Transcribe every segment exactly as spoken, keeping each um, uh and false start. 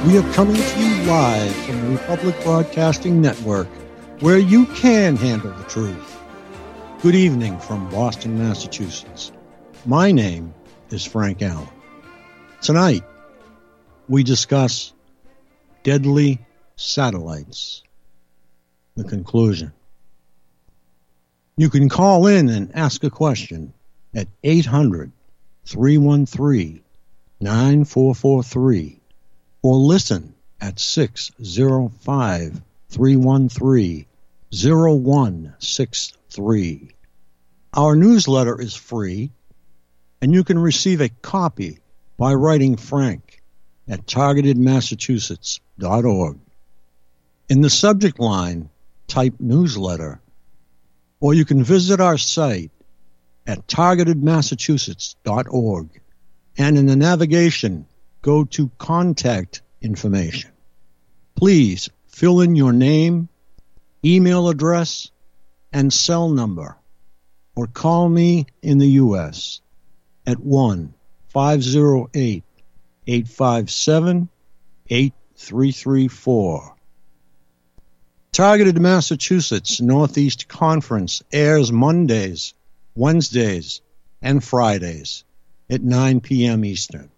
We are coming to you live from the Republic Broadcasting Network, where you can handle the truth. Good evening from Boston, Massachusetts. My name is Frank Allen. Tonight, we discuss deadly satellites. The conclusion. You can call in and ask a question at eight hundred, three one three, nine four four three or listen at six oh five, three one three, oh one six three. Our newsletter is free, and you can receive a copy by writing Frank at targeted massachusetts dot org. In the subject line, type newsletter, or you can visit our site at targeted massachusetts dot org, and in the navigation, go to contact information. Please fill in your name, email address, and cell number, or call me in the U S at one five oh eight, eight five seven, eight three three four. Targeted Massachusetts Northeast Conference airs Mondays, Wednesdays, and Fridays at nine p.m. Eastern.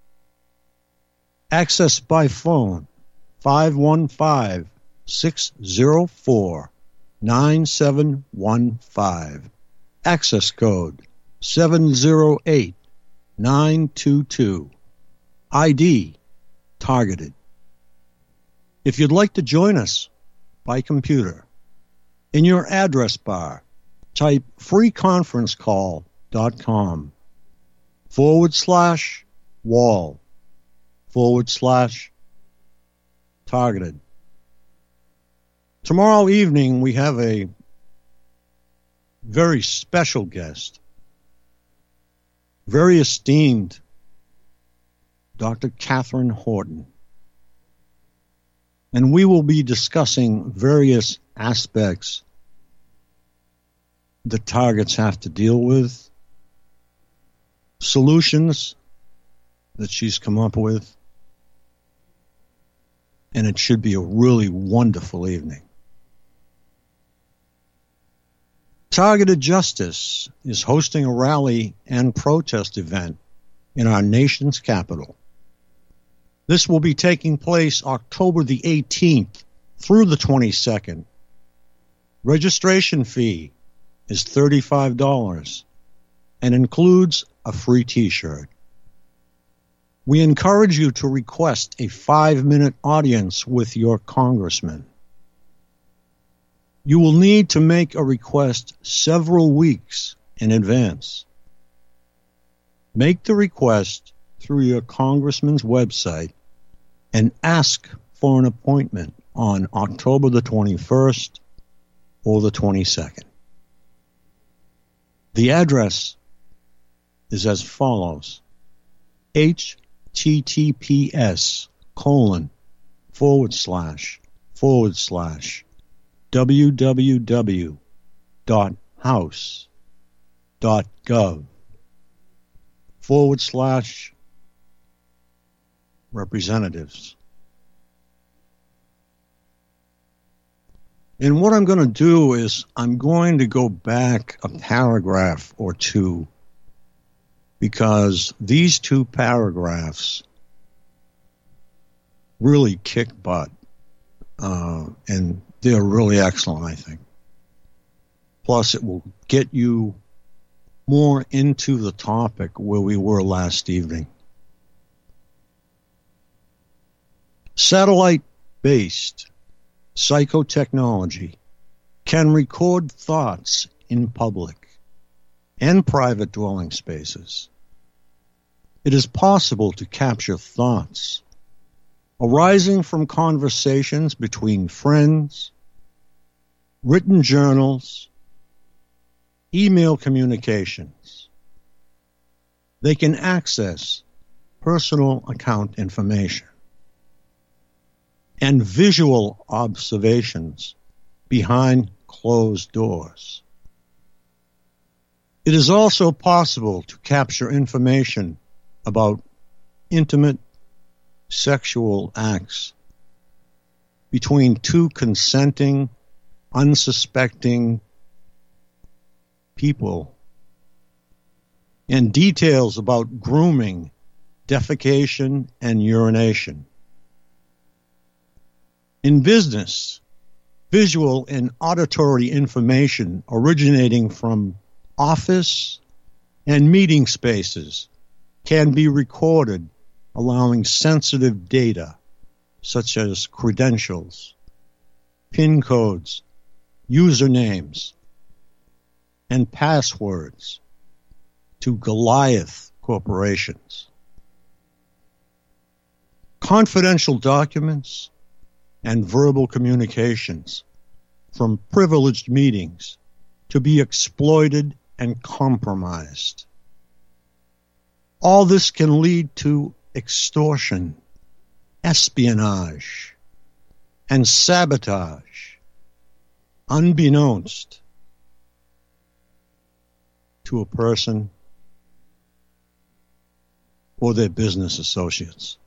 Access by phone five one five, six oh four, nine seven one five. Access code seven oh eight, nine two two. I D targeted. If you'd like to join us by computer, in your address bar, type freeconferencecall.com forward slash wall forward slash targeted. Tomorrow evening, we have a very special guest, very esteemed Doctor Catherine Horton. And we will be discussing various aspects that targets have to deal with, solutions that she's come up with, and it should be a really wonderful evening. Targeted Justice is hosting a rally and protest event in our nation's capital. This will be taking place October the eighteenth through the twenty-second. Registration fee is thirty-five dollars and includes a free t-shirt. We encourage you to request a five-minute audience with your congressman. You will need to make a request several weeks in advance. Make the request through your congressman's website and ask for an appointment on October the twenty-first or the twenty-second. The address is as follows: https colon forward slash forward slash www dot house dot gov forward slash representatives. And what I'm going to do is I'm going to go back a paragraph or two, because these two paragraphs really kick butt, uh, and they're really excellent, I think. Plus, it will get you more into the topic where we were last evening. Satellite-based psychotechnology can record thoughts in public and private dwelling spaces. It is possible to capture thoughts arising from conversations between friends, written journals, email communications. They can access personal account information and visual observations behind closed doors. It is also possible to capture information about intimate sexual acts between two consenting, unsuspecting people, and details about grooming, defecation, and urination. In business, visual and auditory information originating from office and meeting spaces can be recorded, allowing sensitive data such as credentials, PIN codes, usernames, and passwords to Goliath corporations. Confidential documents and verbal communications from privileged meetings to be exploited and compromised. All this can lead to extortion, espionage, and sabotage, unbeknownst to a person or their business associates.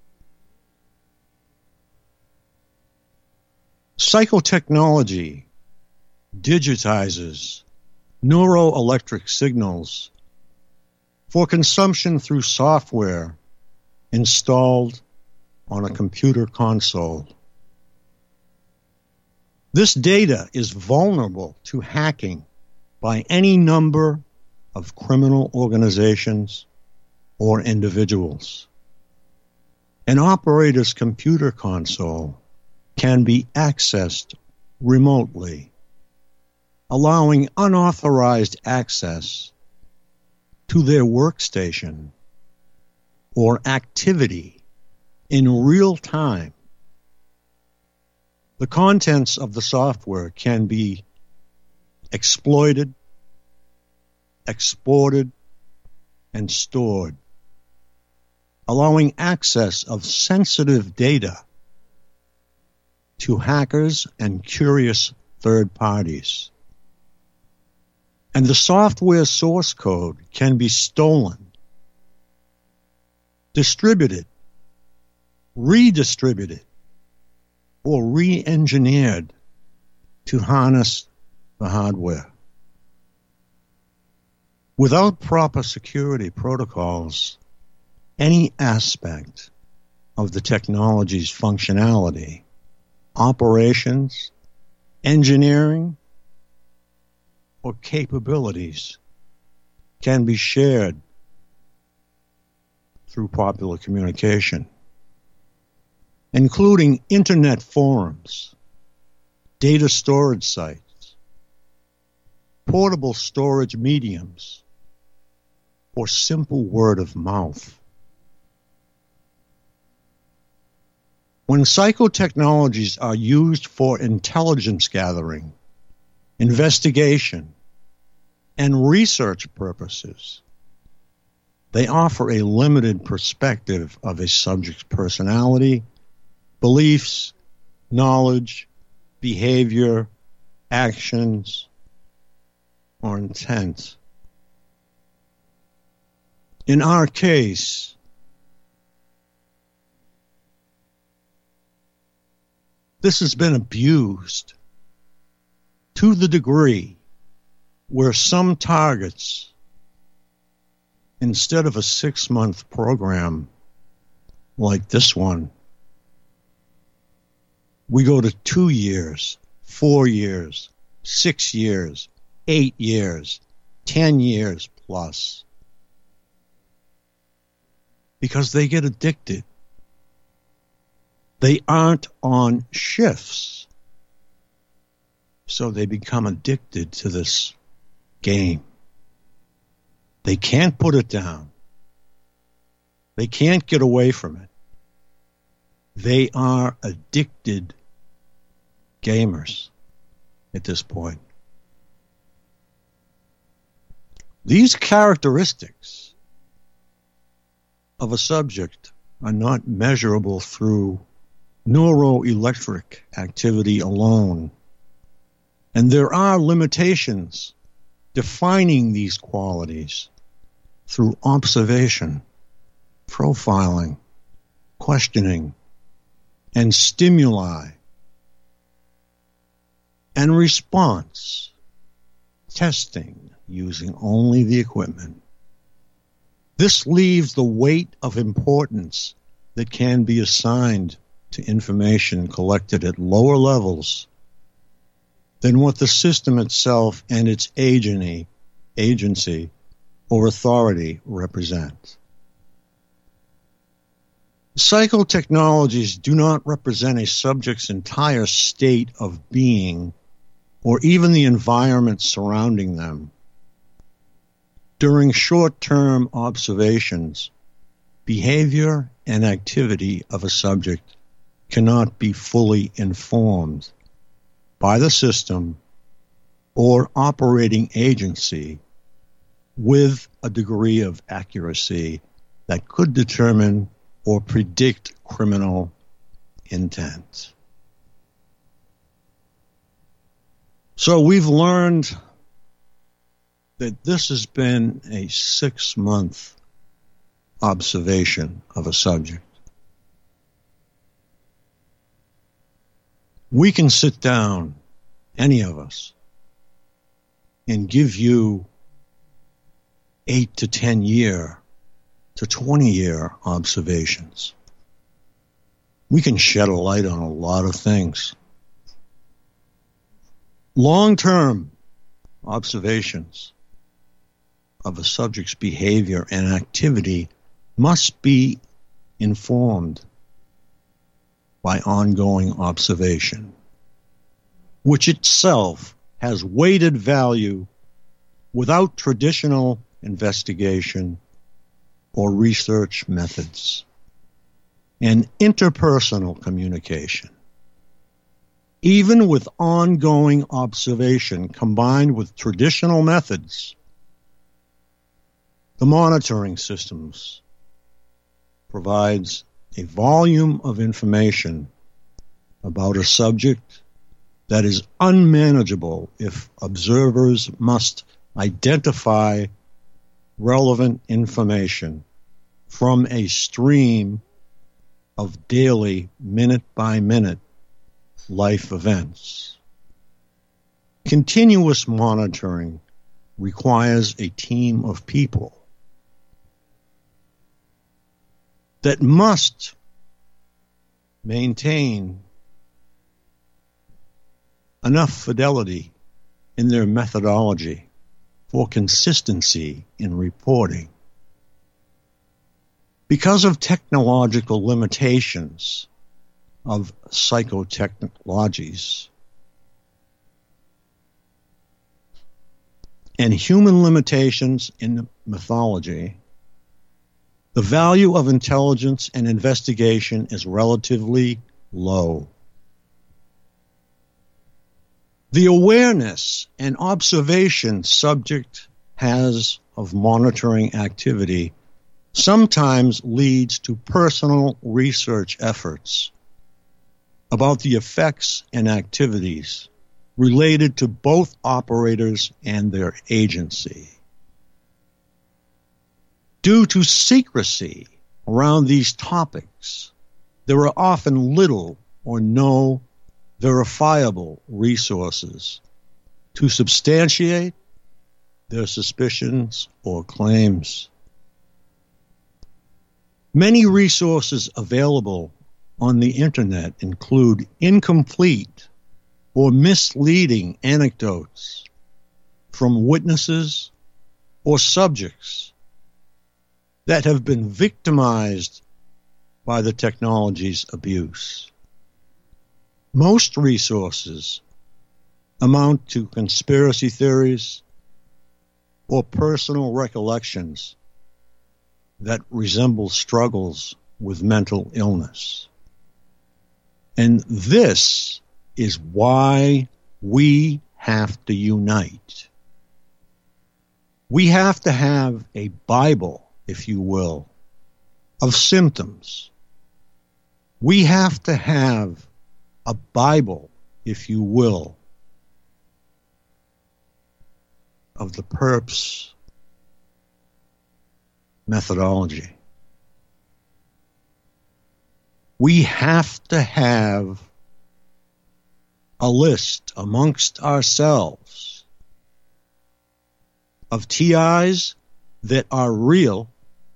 Psychotechnology digitizes neuroelectric signals for consumption through software installed on a computer console. This data is vulnerable to hacking by any number of criminal organizations or individuals. An operator's computer console can be accessed remotely, allowing unauthorized access to their workstation or activity in real time. The contents of the software can be exploited, exported, and stored, allowing access of sensitive data to hackers and curious third parties. And the software source code can be stolen, distributed, redistributed, or re-engineered to harness the hardware. Without proper security protocols, any aspect of the technology's functionality, operations, engineering, or capabilities can be shared through popular communication, including internet forums, data storage sites, portable storage mediums, or simple word of mouth. When psychotechnologies are used for intelligence gathering, investigation, and research purposes, they offer a limited perspective of a subject's personality, beliefs, knowledge, behavior, actions, or intent. In our case, this has been abused to the degree where some targets, instead of a six-month program like this one, we go to two years, four years, six years, eight years, ten years plus. Because they get addicted. They aren't on shifts, so they become addicted to this game. They can't put it down. They can't get away from it. They are addicted gamers at this point. These characteristics of a subject are not measurable through neuroelectric activity alone. And there are limitations defining these qualities through observation, profiling, questioning, and stimuli, and response, testing using only the equipment. This leaves the weight of importance that can be assigned to information collected at lower levels than what the system itself and its agency, agency or authority represent. Psychotechnologies do not represent a subject's entire state of being or even the environment surrounding them. During short-term observations, behavior and activity of a subject cannot be fully informed by the system or operating agency with a degree of accuracy that could determine or predict criminal intent. So we've learned that this has been a six-month observation of a subject. We can sit down, any of us, and give you eight to ten year to twenty year observations. We can shed a light on a lot of things. Long-term observations of a subject's behavior and activity must be informed by ongoing observation, which itself has weighted value without traditional investigation or research methods and interpersonal communication. Even with ongoing observation combined with traditional methods, the monitoring systems provides a volume of information about a subject that is unmanageable if observers must identify relevant information from a stream of daily, minute-by-minute life events. Continuous monitoring requires a team of people that must maintain enough fidelity in their methodology for consistency in reporting. Because of technological limitations of psychotechnologies and human limitations in mythology, the value of intelligence and investigation is relatively low. The awareness and observation subject has of monitoring activity sometimes leads to personal research efforts about the effects and activities related to both operators and their agency. Due to secrecy around these topics, there are often little or no verifiable resources to substantiate their suspicions or claims. Many resources available on the internet include incomplete or misleading anecdotes from witnesses or subjects that have been victimized by the technology's abuse. Most resources amount to conspiracy theories or personal recollections that resemble struggles with mental illness. And this is why we have to unite. We have to have a Bible, if you will, of symptoms. We have to have a Bible, if you will, of the perp's methodology. We have to have a list amongst ourselves of T Is that are real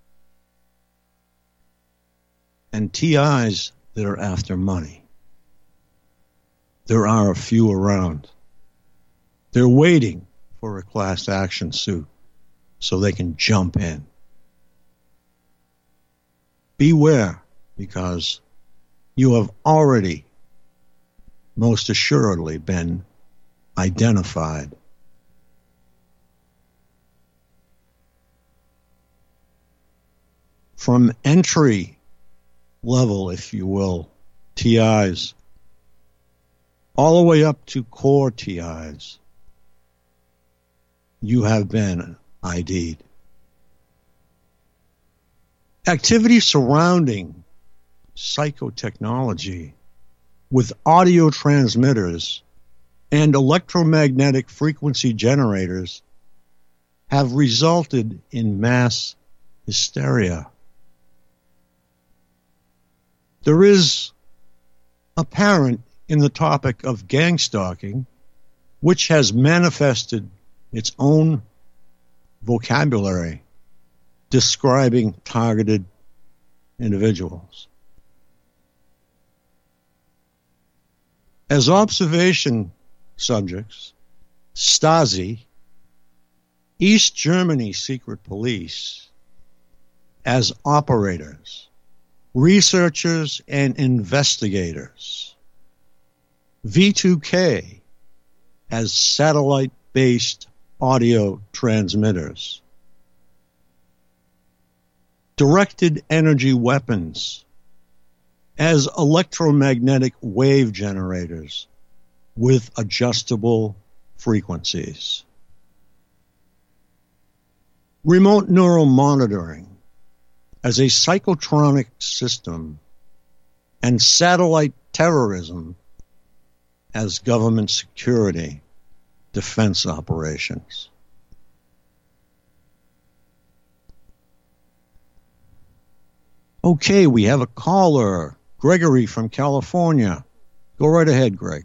and T Is that are after money. There are a few around. They're waiting for a class action suit so they can jump in. Beware, because you have already most assuredly been identified. From entry level, if you will, T Is, all the way up to core T Is, you have been I D'd. Activity surrounding psychotechnology with audio transmitters and electromagnetic frequency generators have resulted in mass hysteria. There is apparent in the topic of gang stalking, which has manifested its own vocabulary describing targeted individuals. As observation subjects, Stasi, East Germany secret police, as operators, researchers, and investigators, V two K as satellite-based audio transmitters, directed energy weapons as electromagnetic wave generators with adjustable frequencies, remote neural monitoring as a psychotronic system, and satellite terrorism as government security defense operations. Okay, we have a caller, Gregory from California. Go right ahead, Greg.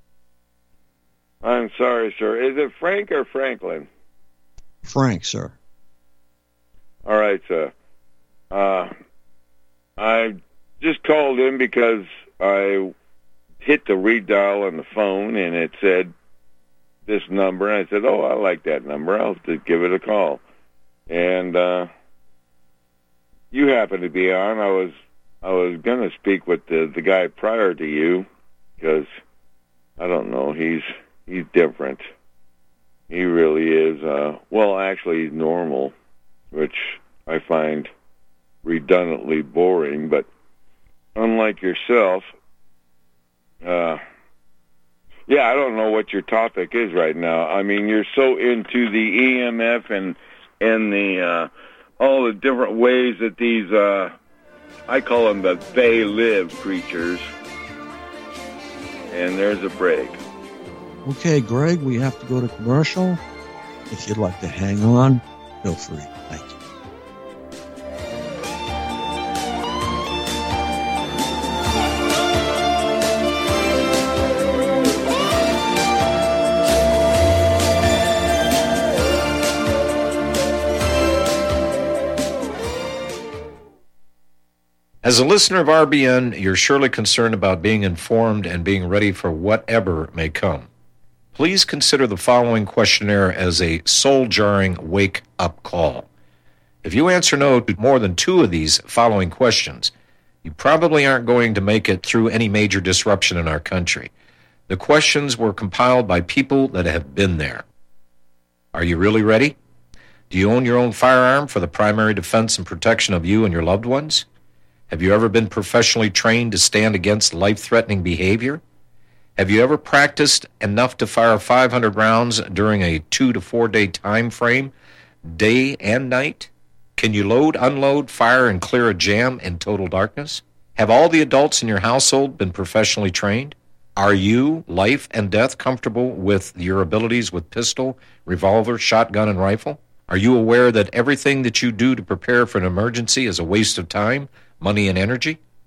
I'm sorry, sir. Is it Frank or Franklin? Frank, sir. All right, sir. Uh, I just called in because I hit the redial on the phone, and it said this number, and I said, oh, I like that number. I'll just give it a call. And uh, you happened to be on. I was I was going to speak with the, the guy prior to you because, I don't know, he's he's different. He really is. Uh, well, actually, he's normal, which I find redundantly boring, but unlike yourself, uh, yeah, I don't know what your topic is right now. I mean, you're so into the E M F and and the uh, all the different ways that these, uh, I call them the they live creatures. And there's a break. Okay, Greg, we have to go to commercial. If you'd like to hang on, feel free. Thank you. As a listener of R B N, you're surely concerned about being informed and being ready for whatever may come. Please consider the following questionnaire as a soul-jarring wake-up call. If you answer no to more than two of these following questions, you probably aren't going to make it through any major disruption in our country. The questions were compiled by people that have been there. Are you really ready? Do you own your own firearm for the primary defense and protection of you and your loved ones? Have you ever been professionally trained to stand against life-threatening behavior? Have you ever practiced enough to fire five hundred rounds during a two to four day time frame, day and night? Can you load, unload, fire, and clear a jam in total darkness? Have all the adults in your household been professionally trained? Are you, life and death, comfortable with your abilities with pistol, revolver, shotgun, and rifle? Are you aware that everything that you do to prepare for an emergency is a waste of time, money, and energy?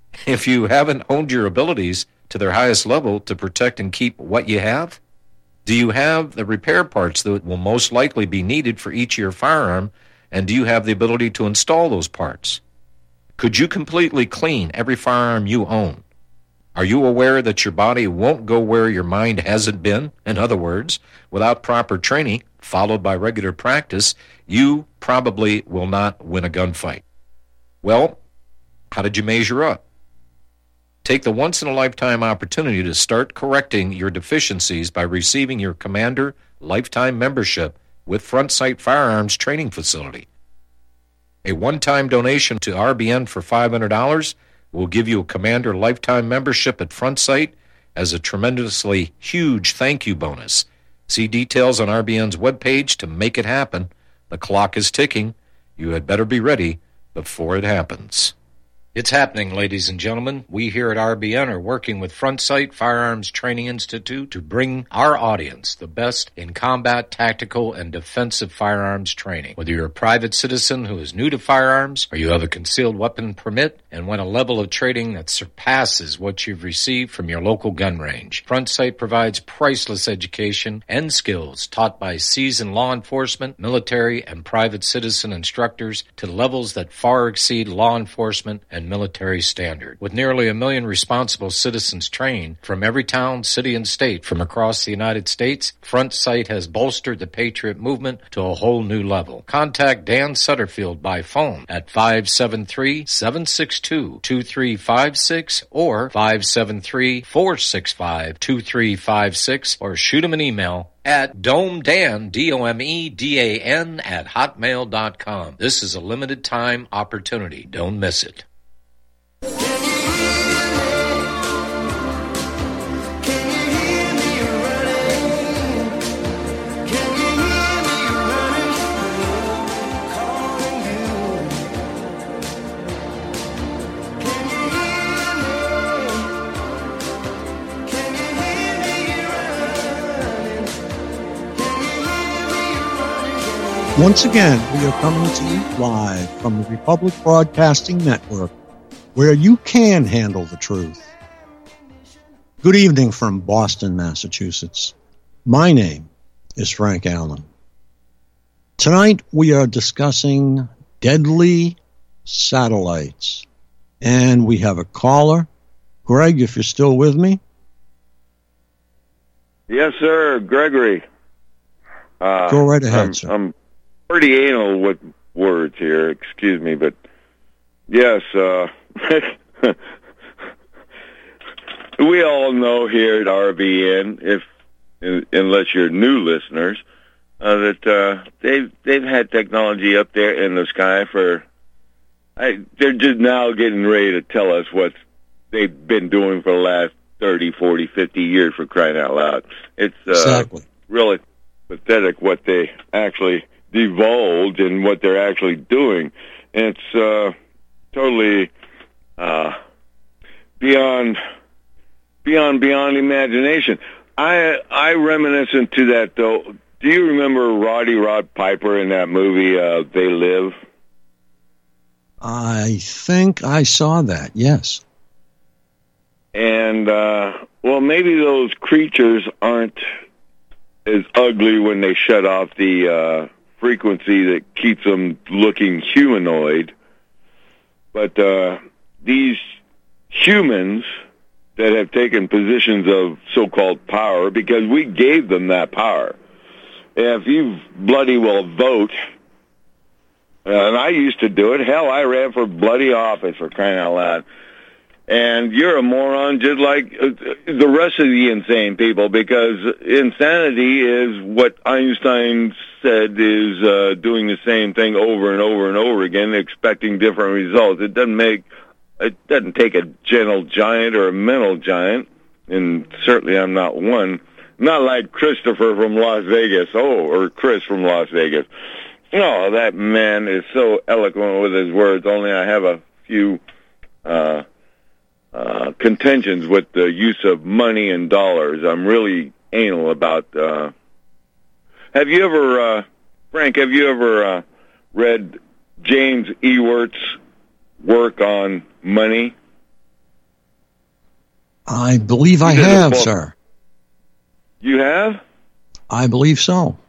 if you haven't honed your abilities to their highest level to protect and keep what you have? Do you have the repair parts that will most likely be needed for each of your firearm, and do you have the ability to install those parts? Could you completely clean every firearm you own? Are you aware that your body won't go where your mind hasn't been? In other words, without proper training, followed by regular practice, you probably will not win a gunfight. Well, how did you measure up? Take the once-in-a-lifetime opportunity to start correcting your deficiencies by receiving your Commander Lifetime Membership with Front Sight Firearms Training Facility. A one-time donation to R B N for five hundred dollars will give you a Commander Lifetime Membership at Front Sight as a tremendously huge thank you bonus. See details on R B N's webpage to make it happen. The clock is ticking. You had better be ready before it happens. It's happening, ladies and gentlemen. We here at R B N are working with Front Sight Firearms Training Institute to bring our audience the best in combat, tactical, and defensive firearms training. Whether you're a private citizen who is new to firearms, or you have a concealed weapon permit and want a level of training that surpasses what you've received from your local gun range, Front Sight provides priceless education and skills taught by seasoned law enforcement, military, and private citizen instructors to levels that far exceed law enforcement and military standard. With nearly a million responsible citizens trained from every town, city, and state from across the United States, Front Sight has bolstered the Patriot movement to a whole new level. Contact Dan Sutterfield by phone at five seven three, seven six two, two three five six or five seven three, four six five, two three five six or shoot him an email at domedan, D O M E D A N, at hotmail dot com. This is a limited time opportunity. Don't miss it. Once again, we are coming to you live from the Republic Broadcasting Network, where you can handle the truth. Good evening from Boston, Massachusetts. My name is Frank Allen. Tonight we are discussing deadly satellites. And we have a caller. Greg, if you're still with me. Yes, sir, Gregory. Uh, Go right ahead, I'm, sir. I'm pretty anal with words here, excuse me, but yes, uh, we all know here at R B N, if unless you're new listeners, uh, that uh, they've they've had technology up there in the sky for. I, they're just now getting ready to tell us what they've been doing for the last thirty, forty, fifty years, for crying out loud. It's uh, exactly. really pathetic what they actually divulge and what they're actually doing. It's uh, totally uh, beyond, beyond, beyond imagination. I I reminiscent to that though. Do you remember Roddy Rod Piper in that movie uh, They Live? I think I saw that. Yes. And uh, well, maybe those creatures aren't as ugly when they shut off the uh, frequency that keeps them looking humanoid. But uh, these humans that have taken positions of so-called power, because we gave them that power. If you bloody well vote, uh, and I used to do it, hell, I ran for bloody office, for crying out loud. And you're a moron just like the rest of the insane people, because insanity is what Einstein said is uh, doing the same thing over and over and over again, expecting different results. It doesn't make, it doesn't take a gentle giant or a mental giant, and certainly I'm not one. Not like Christopher from Las Vegas, oh, or Chris from Las Vegas. No, that man is so eloquent with his words, only I have a few uh Uh, contentions with the use of money and dollars. I'm really anal about. Uh, have you ever, uh, Frank? Have you ever uh, read James Ewert's work on money? I believe I You did a have, book. sir. You have? I believe so.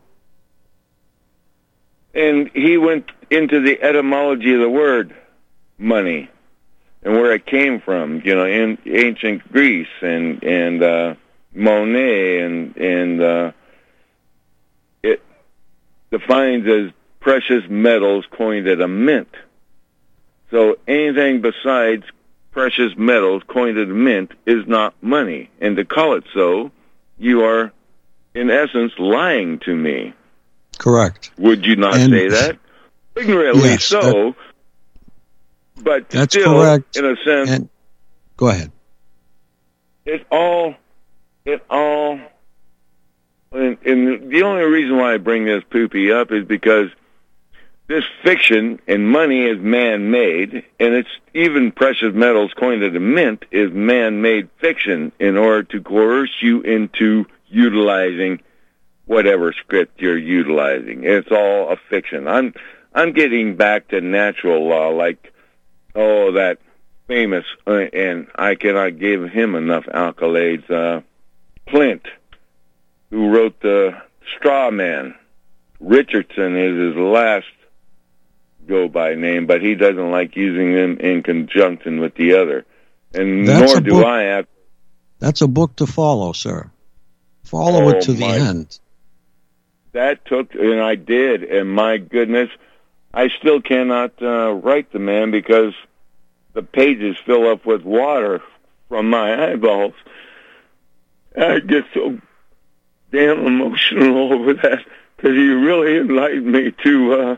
And he went into the etymology of the word money and where it came from, you know, in ancient Greece and and uh, Monet and and uh, it defines as precious metals coined at a mint. So anything besides precious metals coined at a mint is not money, and to call it so, you are in essence lying to me. Correct. Would you not And- say that? Ignorantly Yes, so, that- but That's still, correct. in a sense, And go ahead. it all, it all, and, and the only reason why I bring this poopy up is because this fiction and money is man-made, and it's even precious metals coined at a mint is man-made fiction in order to coerce you into utilizing whatever script you're utilizing. It's all a fiction. I'm I'm getting back to natural law, like oh that famous, uh, and I cannot give him enough accolades. Uh, Clint, who wrote the Straw Man. Richardson is his last go-by name, but he doesn't like using them in conjunction with the other, and That's nor a do book- I. Have, That's a book to follow, sir. Follow Oh, it to the my- end. That took, and I did, and my goodness, I still cannot uh, write the man because the pages fill up with water from my eyeballs. I get so damn emotional over that because he really enlightened me to, uh,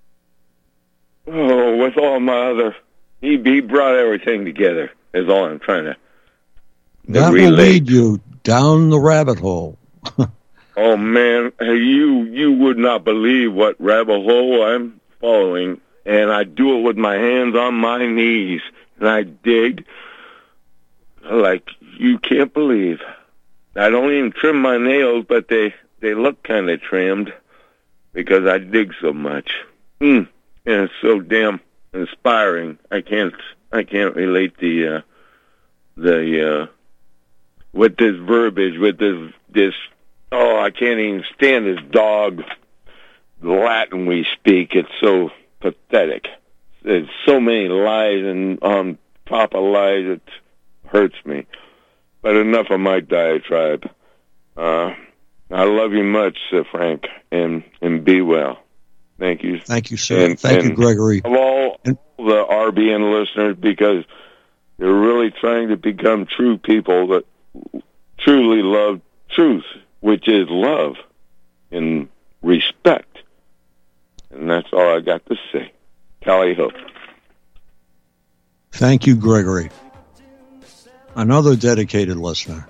oh, with all my other, he, he brought everything together, is all I'm trying to, to That will relate. lead you down the rabbit hole. Oh man, hey, you you would not believe what rabbit hole I'm following, and I do it with my hands on my knees, and I dig like you can't believe. I don't even trim my nails, but they they look kind of trimmed because I dig so much. Mm, and it's so damn inspiring. I can't I can't relate the uh, the uh, with this verbiage with this this. Oh, I can't even stand this dog Latin we speak. It's so pathetic. There's so many lies and on top of lies, it hurts me. But enough of my diatribe. Uh, I love you much, Sir Frank, and, and be well. Thank you. Thank you, sir. And- Thank you, and Gregory. Of all And- the R B N listeners, because they're really trying to become true people that truly love truth, which is love and respect. And that's all I got to say. Tally ho. Thank you, Gregory. Another dedicated listener.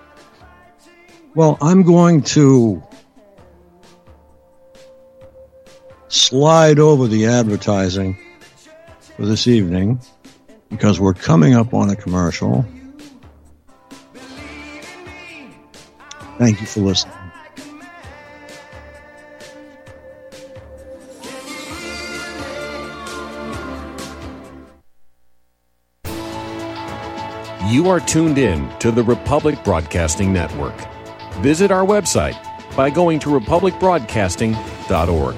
Well, I'm going to slide over the advertising for this evening because we're coming up on a commercial. Thank you for listening. You are tuned in to the Republic Broadcasting Network. Visit our website by going to republic broadcasting dot org.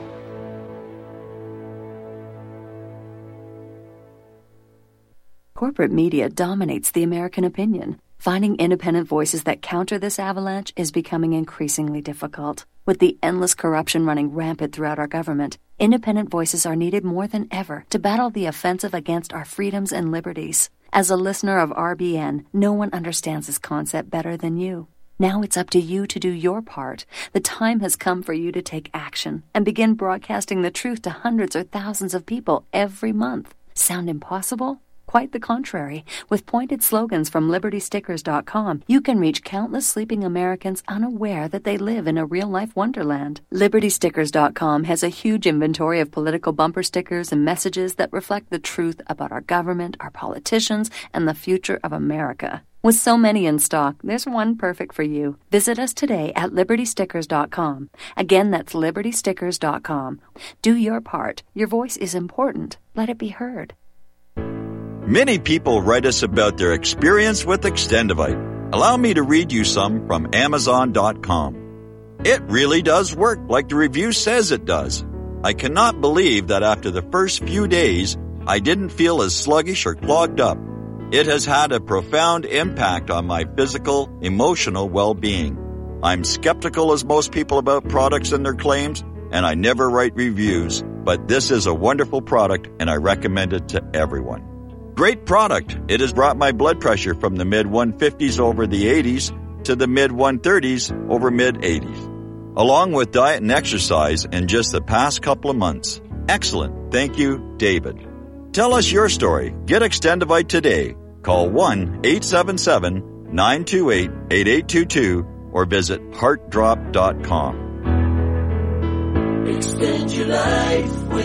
Corporate media dominates the American opinion. Finding independent voices that counter this avalanche is becoming increasingly difficult. With the endless corruption running rampant throughout our government, independent voices are needed more than ever to battle the offensive against our freedoms and liberties. As a listener of R B N, no one understands this concept better than you. Now it's up to you to do your part. The time has come for you to take action and begin broadcasting the truth to hundreds or thousands of people every month. Sound impossible? Quite the contrary. With pointed slogans from liberty stickers dot com, you can reach countless sleeping Americans unaware that they live in a real-life wonderland. liberty stickers dot com has a huge inventory of political bumper stickers and messages that reflect the truth about our government, our politicians, and the future of America. With so many in stock, there's one perfect for you. Visit us today at liberty stickers dot com. Again, that's liberty stickers dot com. Do your part. Your voice is important. Let it be heard. Many people write us about their experience with Extendivite. Allow me to read you some from Amazon dot com. It really does work like the review says it does. I cannot believe that after the first few days, I didn't feel as sluggish or clogged up. It has had a profound impact on my physical, emotional well-being. I'm skeptical as most people about products and their claims, and I never write reviews, but this is a wonderful product and I recommend it to everyone. Great product. It has brought my blood pressure from the mid one fifties over the eighties to the mid one thirties over mid eighties. Along with diet and exercise in just the past couple of months. Excellent. Thank you, David. Tell us your story. Get Extendivite today. Call one eight seven seven, nine two eight, eight eight two two or visit heart drop dot com. Extend your life with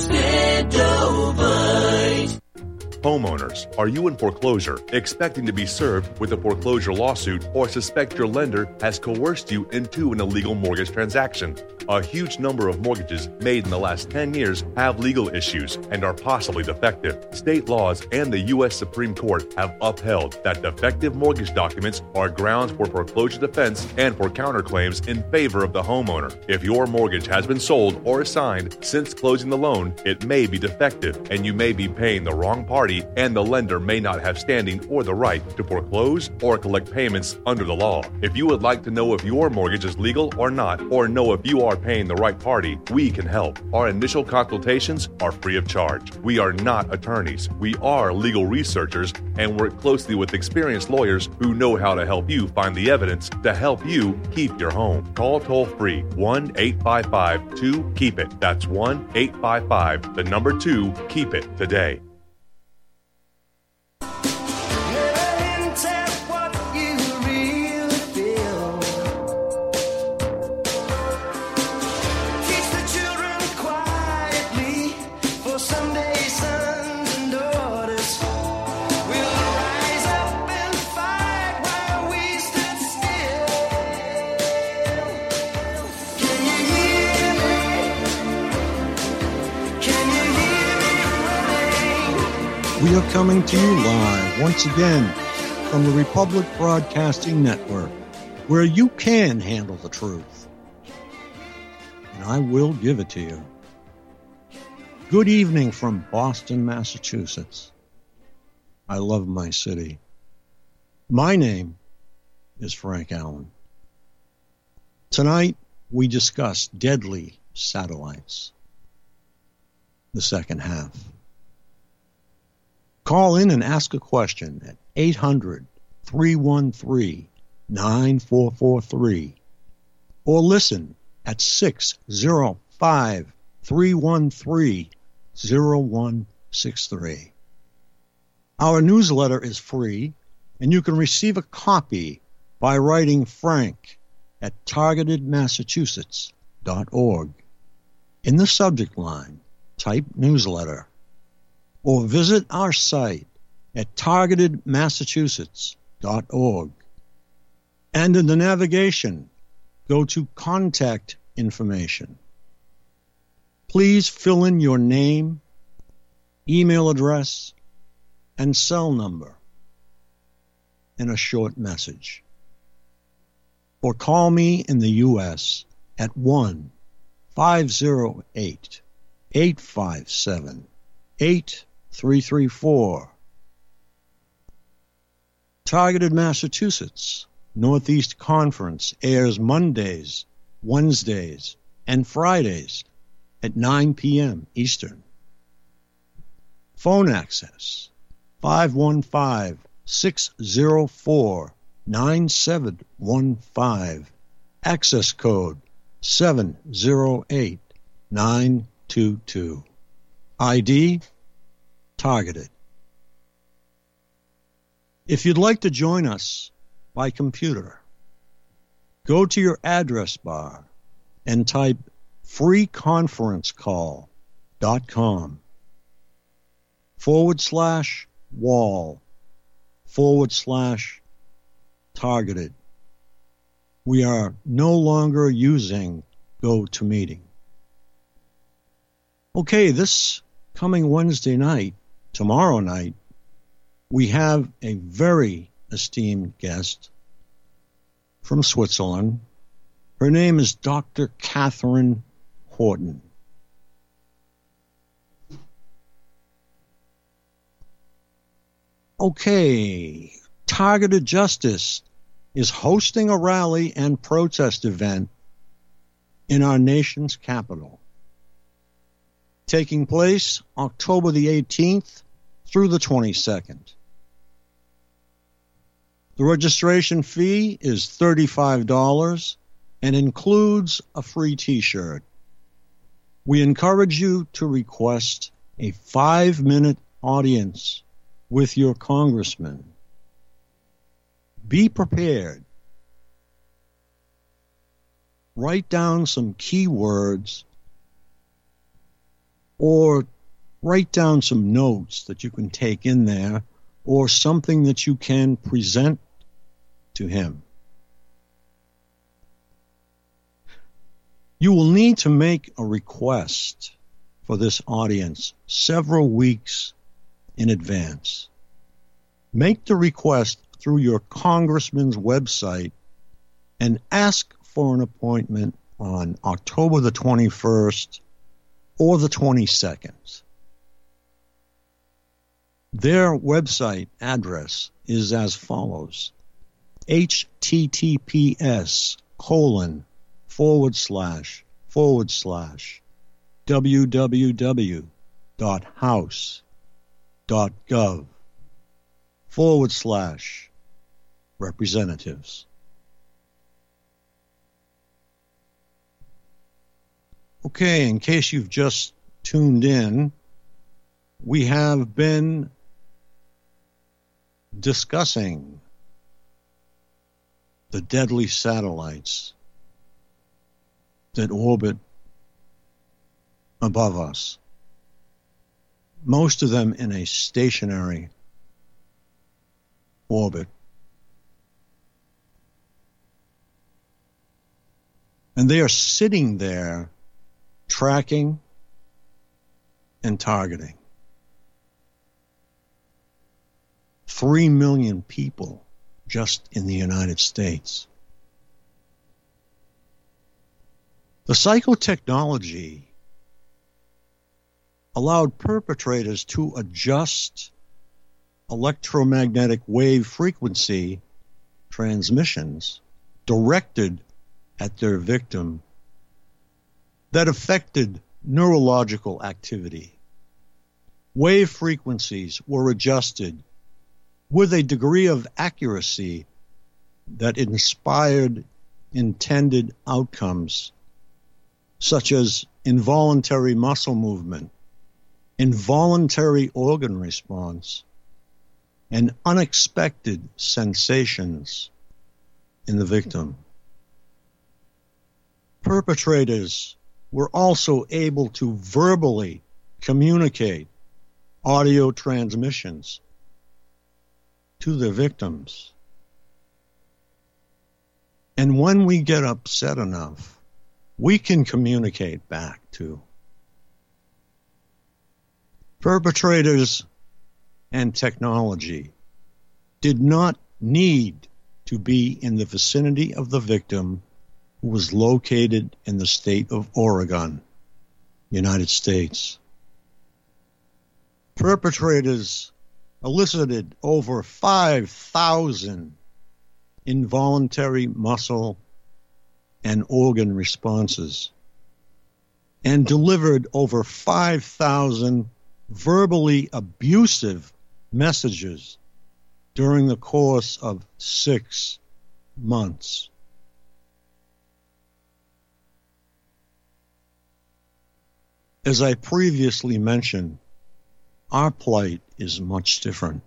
Extendivite. Homeowners, are you in foreclosure, expecting to be served with a foreclosure lawsuit, or suspect your lender has coerced you into an illegal mortgage transaction? A huge number of mortgages made in the last ten years have legal issues and are possibly defective. State laws and the U S Supreme Court have upheld that defective mortgage documents are grounds for foreclosure defense and for counterclaims in favor of the homeowner. If your mortgage has been sold or assigned since closing the loan, it may be defective and you may be paying the wrong party, and the lender may not have standing or the right to foreclose or collect payments under the law. If you would like to know if your mortgage is legal or not, or know if you are paying the right party, we can help. Our initial consultations are free of charge. We are not attorneys. We are legal researchers and work closely with experienced lawyers who know how to help you find the evidence to help you keep your home. Call toll-free one eight five five two keep it. That's one eight five five, the number two, keep it today. We are coming to you live once again from the Republic Broadcasting Network, where you can handle the truth. And I will give it to you. Good evening from Boston, Massachusetts. I love my city. My name is Frank Allen. Tonight, we discuss deadly satellites. The second half. Call in and ask a question at eight hundred, three one three, nine four four three or listen at six oh five, three one three, oh one six three. Our newsletter is free, and you can receive a copy by writing Frank at targeted massachusetts dot org. In the subject line, type newsletter. Or visit our site at targeted massachusetts dot org. And in the navigation, go to Contact Information. Please fill in your name, email address, and cell number in a short message. Or call me in the U S at one five oh eight, eight five seven, eight three three four. Targeted Massachusetts Northeast Conference airs Mondays, Wednesdays, and Fridays at nine p.m. Eastern. Phone access five one five, six oh four, nine seven one five. Access code seven oh eight, nine two two. I D Targeted. If you'd like to join us by computer, go to your address bar and type freeconferencecall.com forward slash wall forward slash targeted. We are no longer using GoToMeeting. Okay, this coming Wednesday night, tomorrow night, we have a very esteemed guest from Switzerland. Her name is Doctor Catherine Horton. Okay, Targeted Justice is hosting a rally and protest event in our nation's capital, taking place October the eighteenth through the twenty-second. The registration fee is thirty-five dollars and includes a free T-shirt. We encourage you to request a five-minute audience with your congressman. Be prepared. Write down some keywords or write down some notes that you can take in there or something that you can present to him. You will need to make a request for this audience several weeks in advance. Make the request through your congressman's website and ask for an appointment on October the twenty-first or the twenty-second. Their website address is as follows: https colon forward slash forward slash www.house.gov forward slash representatives. Okay, in case you've just tuned in, we have been discussing the deadly satellites that orbit above us, most of them in a stationary orbit. And they are sitting there tracking and targeting three million people just in the United States. The psychotechnology allowed perpetrators to adjust electromagnetic wave frequency transmissions directed at their victim that affected neurological activity. Wave frequencies were adjusted with a degree of accuracy that inspired intended outcomes, such as involuntary muscle movement, involuntary organ response, and unexpected sensations in the victim. Perpetrators were also able to verbally communicate audio transmissions to their victims. And when we get upset enough, we can communicate back too. Perpetrators and technology did not need to be in the vicinity of the victim who was located in the state of Oregon, United States. Perpetrators elicited over five thousand involuntary muscle and organ responses and delivered over five thousand verbally abusive messages during the course of six months. As I previously mentioned, our plight is much different.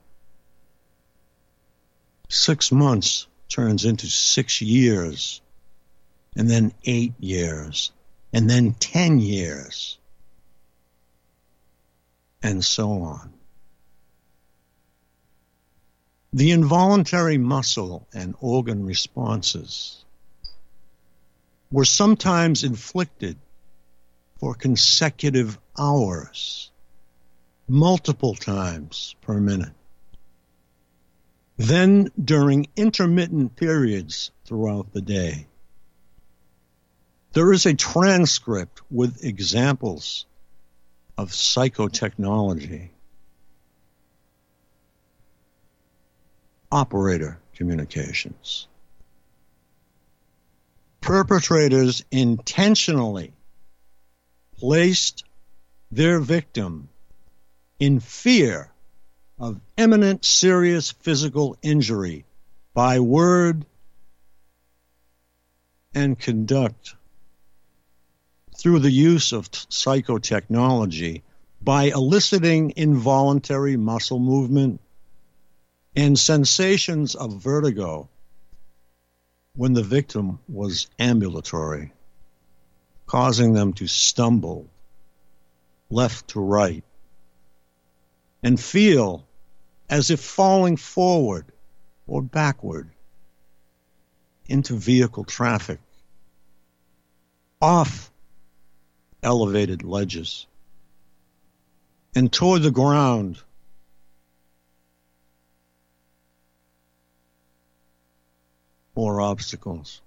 Six months turns into six years, and then eight years, and then ten years, and so on. The involuntary muscle and organ responses were sometimes inflicted for consecutive hours, multiple times per minute. then during intermittent periods throughout the day. There is a transcript with examples of psychotechnology. Operator communications. Perpetrators intentionally placed their victim in fear of imminent serious physical injury by word and conduct through the use of psychotechnology by eliciting involuntary muscle movement and sensations of vertigo when the victim was ambulatory, causing them to stumble left to right and feel as if falling forward or backward into vehicle traffic, off elevated ledges, and toward the ground or obstacles.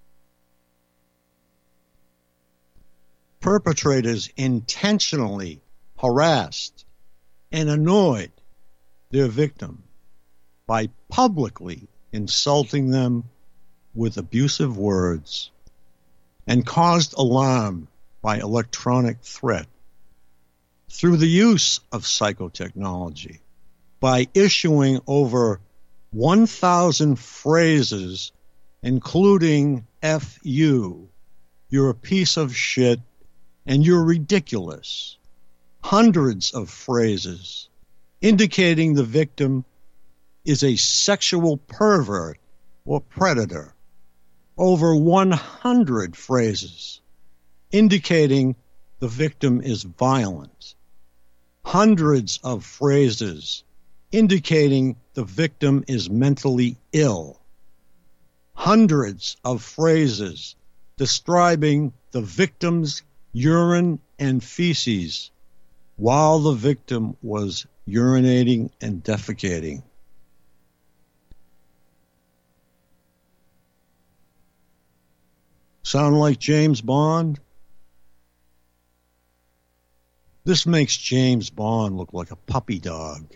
Perpetrators intentionally harassed and annoyed their victim by publicly insulting them with abusive words and caused alarm by electronic threat through the use of psychotechnology by issuing over one thousand phrases including F you, you're a piece of shit, and you're ridiculous. Hundreds of phrases indicating the victim is a sexual pervert or predator. Over one hundred phrases indicating the victim is violent. Hundreds of phrases indicating the victim is mentally ill. Hundreds of phrases describing the victim's urine and feces while the victim was urinating and defecating. Sound like James Bond? This makes James Bond look like a puppy dog.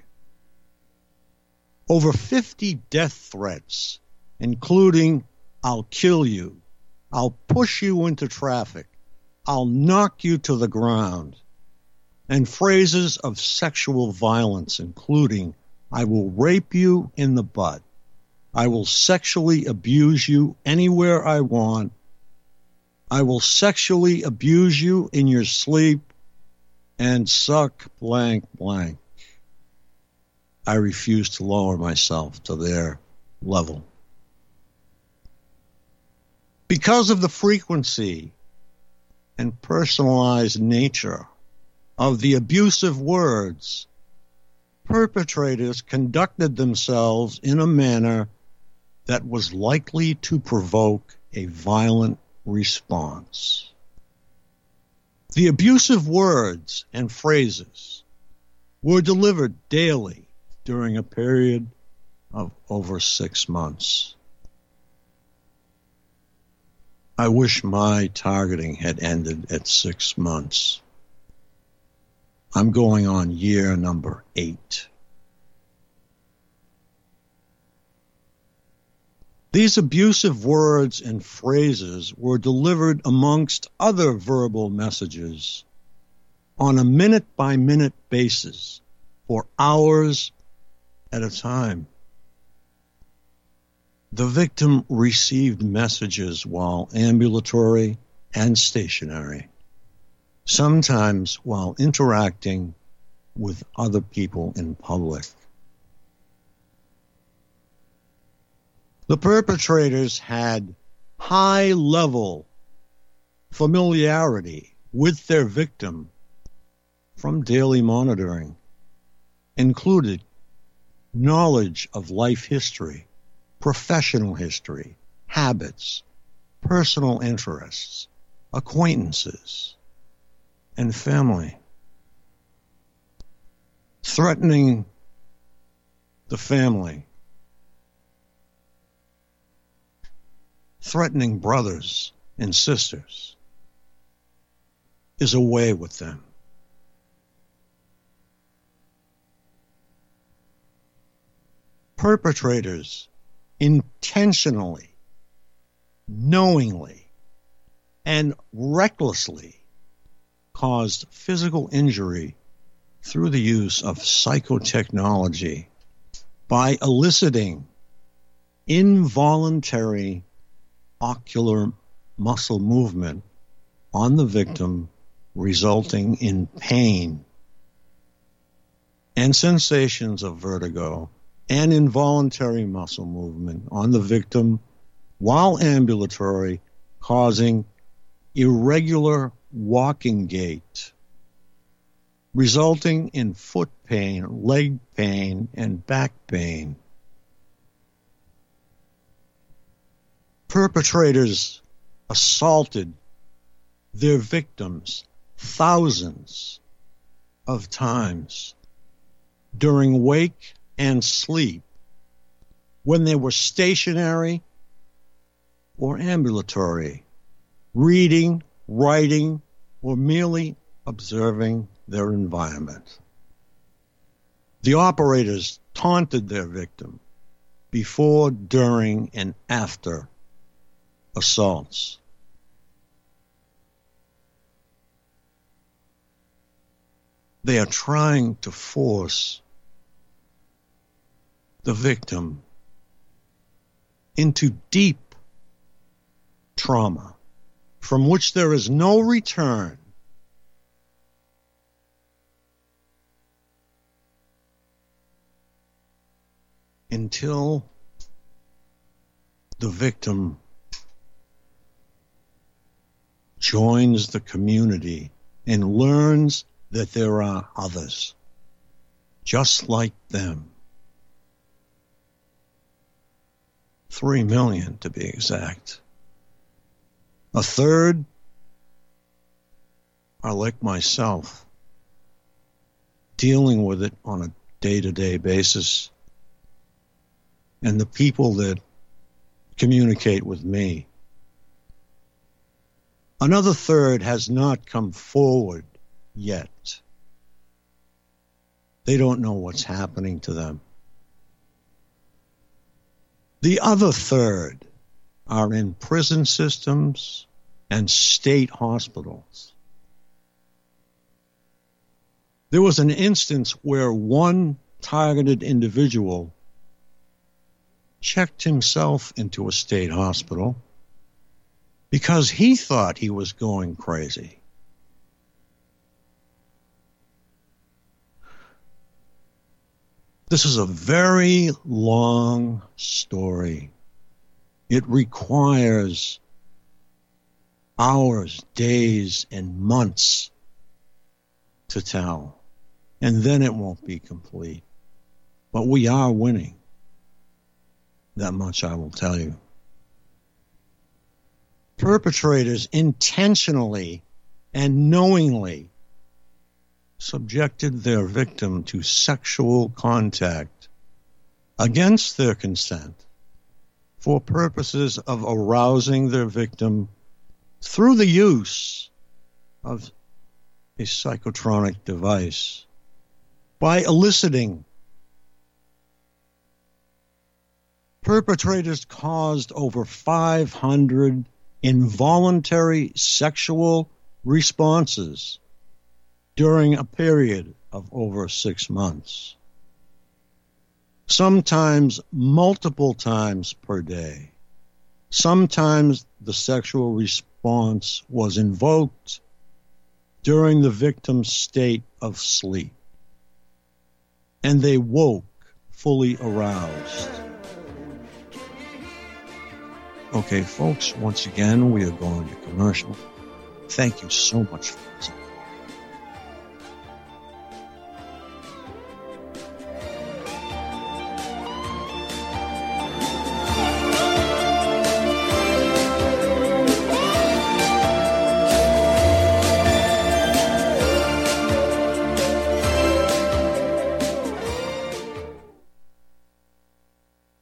Over fifty death threats, including, I'll kill you, I'll push you into traffic, I'll knock you to the ground, and phrases of sexual violence, including, I will rape you in the butt, I will sexually abuse you anywhere I want, I will sexually abuse you in your sleep, and suck blank blank. I refuse to lower myself to their level. Because of the frequency and personalized nature of the abusive words, perpetrators conducted themselves in a manner that was likely to provoke a violent response. The abusive words and phrases were delivered daily during a period of over six months. I wish my targeting had ended at six months. I'm going on year number eight. These abusive words and phrases were delivered amongst other verbal messages on a minute-by-minute basis for hours at a time. The victim received messages while ambulatory and stationary, sometimes while interacting with other people in public. The perpetrators had high-level familiarity with their victim from daily monitoring, included knowledge of life history, professional history, habits, personal interests, acquaintances, and family. Threatening the family threatening brothers and sisters is away with them. Perpetrators intentionally, knowingly, and recklessly caused physical injury through the use of psychotechnology by eliciting involuntary ocular muscle movement on the victim, resulting in pain and sensations of vertigo and involuntary muscle movement on the victim while ambulatory, causing irregular walking gait, resulting in foot pain, leg pain, and back pain. Perpetrators assaulted their victims thousands of times during wake and sleep when they were stationary or ambulatory, reading, writing, or merely observing their environment. The operators taunted their victim before, during, and after assaults. They are trying to force the victim into deep trauma from which there is no return until the victim joins the community and learns that there are others just like them. Three million to be exact. A third are like myself, dealing with it on a day-to-day basis. And the people that communicate with me. Another third has not come forward yet. They don't know what's happening to them. The other third are in prison systems and state hospitals. There was an instance where one targeted individual checked himself into a state hospital because he thought he was going crazy. This is a very long story. It requires hours, days, and months to tell, and then it won't be complete. But we are winning. That much I will tell you. Perpetrators intentionally and knowingly subjected their victim to sexual contact against their consent for purposes of arousing their victim through the use of a psychotronic device by eliciting. Perpetrators caused over five hundred involuntary sexual responses during a period of over six months, sometimes multiple times per day. Sometimes the sexual response was invoked during the victim's state of sleep, and they woke fully aroused. Okay, folks, once again, we are going to commercial. Thank you so much for listening.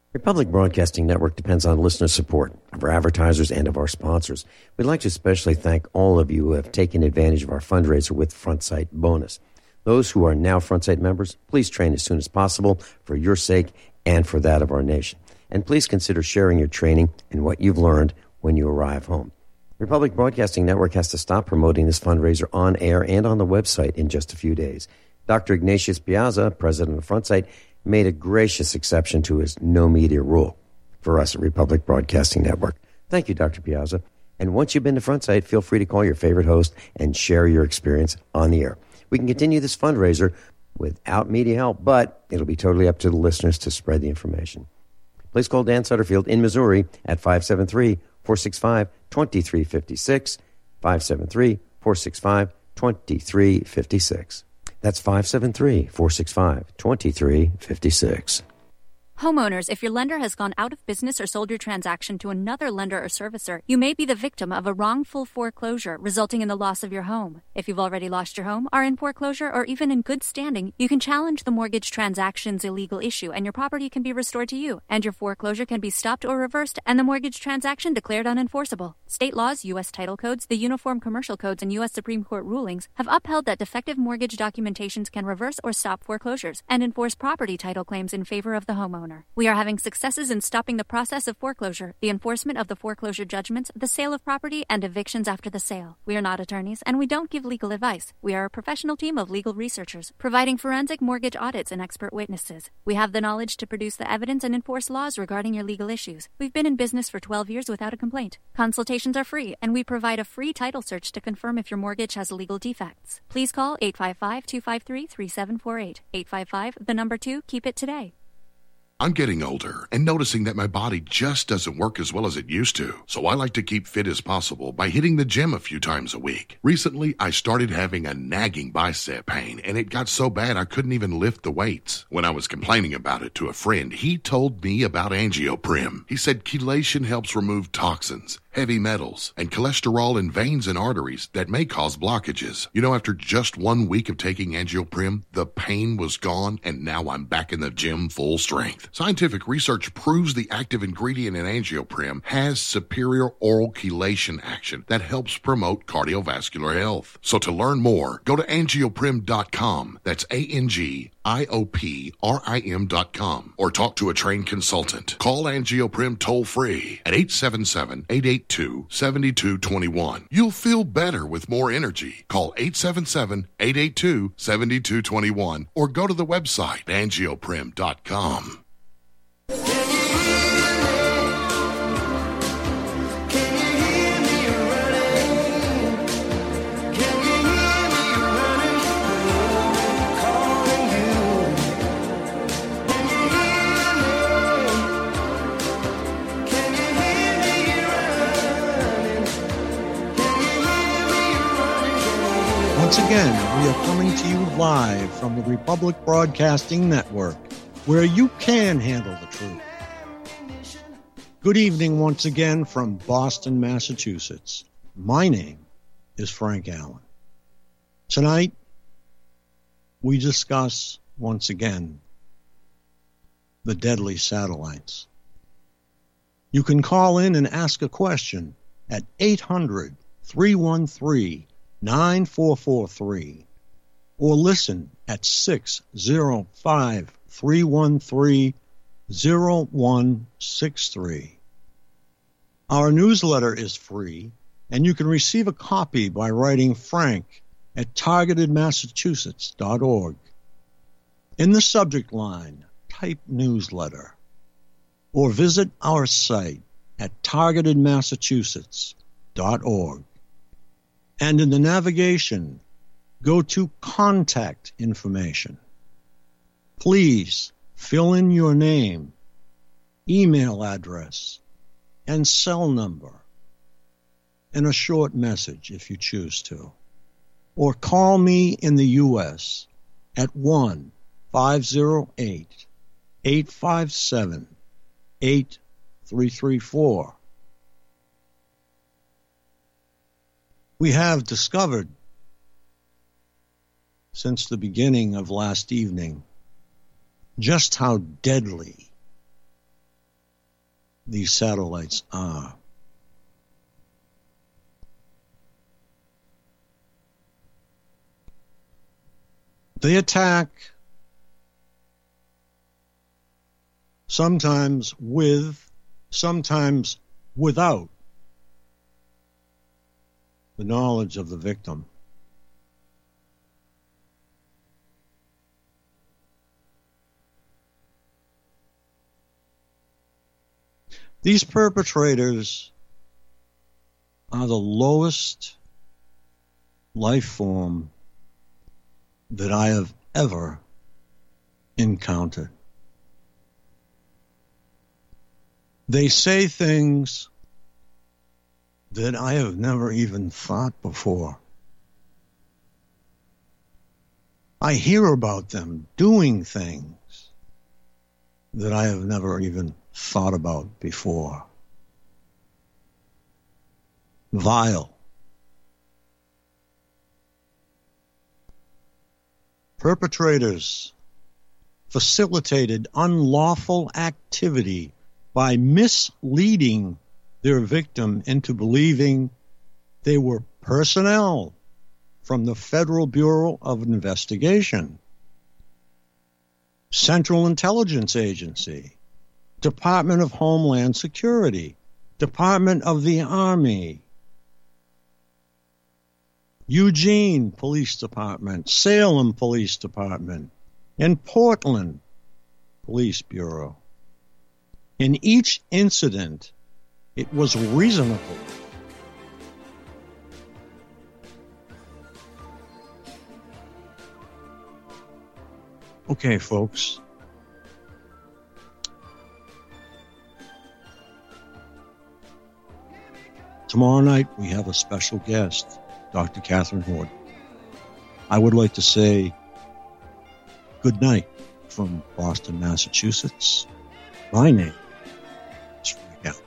Republic Broadcasting Network depends on listener support of our advertisers and of our sponsors. We'd like to especially thank all of you who have taken advantage of our fundraiser with FrontSight Bonus. Those who are now FrontSight members, please train as soon as possible for your sake and for that of our nation. And please consider sharing your training and what you've learned when you arrive home. Republic Broadcasting Network has to stop promoting this fundraiser on air and on the website in just a few days. Doctor Ignatius Piazza, president of FrontSight, made a gracious exception to his no media rule for us at Republic Broadcasting Network. Thank you, Doctor Piazza. And once you've been to FrontSight, feel free to call your favorite host and share your experience on the air. We can continue this fundraiser without media help, but it'll be totally up to the listeners to spread the information. Please call Dan Sutterfield in Missouri at five seven three, four six five, two three five six, five seven three, four six five, two three five six. That's five seven three, four six five, two three five six. Homeowners, if your lender has gone out of business or sold your transaction to another lender or servicer, you may be the victim of a wrongful foreclosure resulting in the loss of your home. If you've already lost your home, are in foreclosure, or even in good standing, you can challenge the mortgage transaction's illegal issue and your property can be restored to you, and your foreclosure can be stopped or reversed and the mortgage transaction declared unenforceable. State laws, U S title codes, the Uniform Commercial Codes, and U S Supreme Court rulings have upheld that defective mortgage documentations can reverse or stop foreclosures and enforce property title claims in favor of the homeowner. We are having successes in stopping the process of foreclosure, the enforcement of the foreclosure judgments, the sale of property, and evictions after the sale. We are not attorneys, and we don't give legal advice. We are a professional team of legal researchers, providing forensic mortgage audits and expert witnesses. We have the knowledge to produce the evidence and enforce laws regarding your legal issues. We've been in business for twelve years without a complaint. Consultations are free, and we provide a free title search to confirm if your mortgage has legal defects. Please call eight five five, two five three, three seven four eight. eight five five, the number two, keep it today. I'm getting older and noticing that my body just doesn't work as well as it used to. So I like to keep fit as possible by hitting the gym a few times a week. Recently, I started having a nagging bicep pain, and it got so bad I couldn't even lift the weights. When I was complaining about it to a friend, he told me about Angioprim. He said chelation helps remove toxins, heavy metals, and cholesterol in veins and arteries that may cause blockages. You know, after just one week of taking Angioprim, the pain was gone, and now I'm back in the gym full strength. Scientific research proves the active ingredient in Angioprim has superior oral chelation action that helps promote cardiovascular health. So to learn more, go to angioprim dot com. That's A N G I O P R I M dot com, or talk to a trained consultant. Call Angioprim toll-free at eight seven seven, eight eight two, seven two two one. You'll feel better with more energy. Call eight seven seven, eight eight two, seven two two one or go to the website angioprim dot com. Once again, we are coming to you live from the Republic Broadcasting Network, where you can handle the truth. Good evening once again from Boston, Massachusetts. My name is Frank Allen. Tonight, we discuss, once again, the deadly satellites. You can call in and ask a question at eight hundred, three one three, nine four four three or listen at six oh five, three one three, oh one six three. Our newsletter is free, and you can receive a copy by writing Frank at targeted massachusetts dot org. In the subject line, type newsletter, or visit our site at targeted massachusetts dot org. And in the navigation, go to contact information. Please fill in your name, email address, and cell number, and a short message if you choose to. Or call me in the U S at one five oh eight, eight five seven, eight three three four. We have discovered since the beginning of last evening just how deadly these satellites are. They attack sometimes with, sometimes without the knowledge of the victim. These perpetrators are the lowest life form that I have ever encountered. They say things that I have never even thought before. I hear about them doing things that I have never even thought about before. Vile. Perpetrators facilitated unlawful activity by misleading their victim into believing they were personnel from the Federal Bureau of Investigation, Central Intelligence Agency, Department of Homeland Security, Department of the Army, Eugene Police Department, Salem Police Department, and Portland Police Bureau. In each incident, it was reasonable. Okay, folks. Tomorrow night, we have a special guest, Doctor Catherine Horton. I would like to say good night from Boston, Massachusetts. My name is Frank Allen.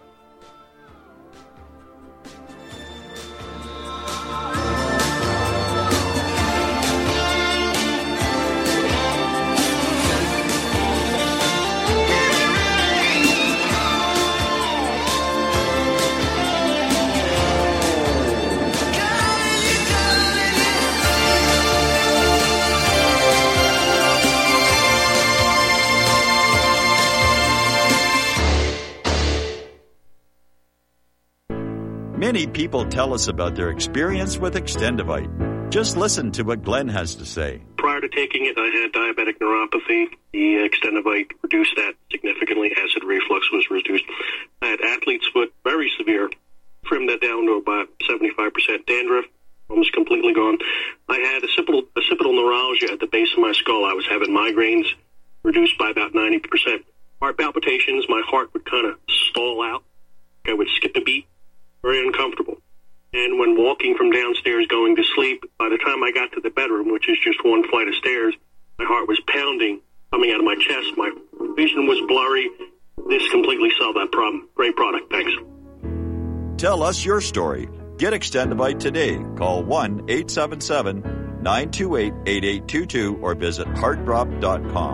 Many people tell us about their experience with Extendivite. Just listen to what Glenn has to say. Prior to taking it, I had diabetic neuropathy. The Extendivite reduced that significantly. Acid reflux was reduced. I had athlete's foot, very severe. Trimmed that down to about seventy-five percent. Dandruff, almost completely gone. I had occipital, occipital neuralgia at the base of my skull. I was having migraines, reduced by about ninety percent. Heart palpitations, my heart would kind of stall out. I would skip a beat. Very uncomfortable. And when walking from downstairs going to sleep, by the time I got to the bedroom, which is just one flight of stairs, my heart was pounding, coming out of my chest. My vision was blurry. This completely solved that problem. Great product. Thanks. Tell us your story. Get Extendivite today. Call one eight seven seven, nine two eight, eight eight two two or visit heart drop dot com.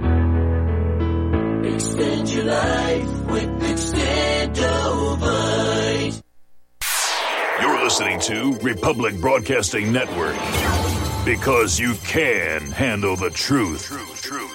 Extend your life with Extendivite. You're listening to Republic Broadcasting Network, because you can handle the truth. Truth, truth.